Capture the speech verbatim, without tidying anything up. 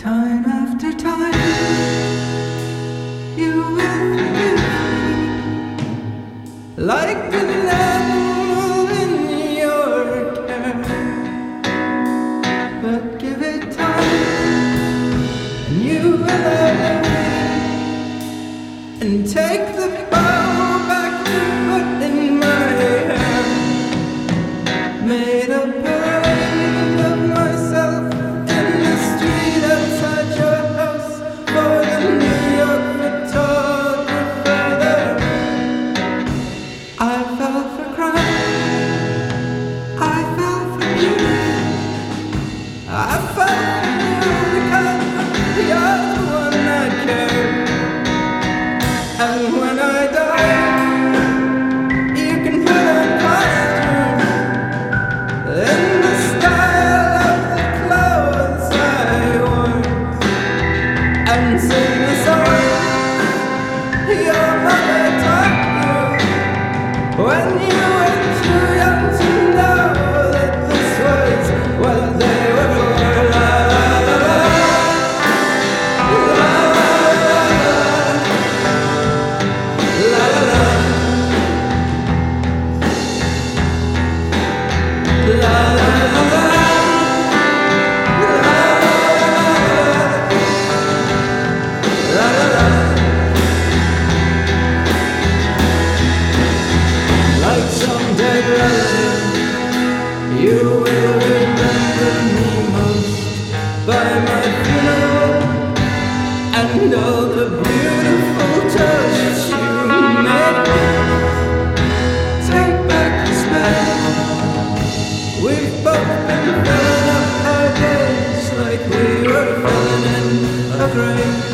Time after time, you will forgive me, like an animal in your care. But give it time, and you will love me, and take the bow back you put in my hair. Made a parade of myself in the street outside your house for the New York photographer there. I fell for crime, I fell for beauty, I fell for you because you're the one I care. And when I die, you can put on costumes in the style of the clothes I wore, and sing the song your mother taught you when you were too young to know that this was what they were for. La la la la, la la la la, la la la la. Like some dead relative, you will remember me most by my funeral, and all the beautiful toasts you made. Take back this bed, we've both been filling up our days like we were filling in a grave.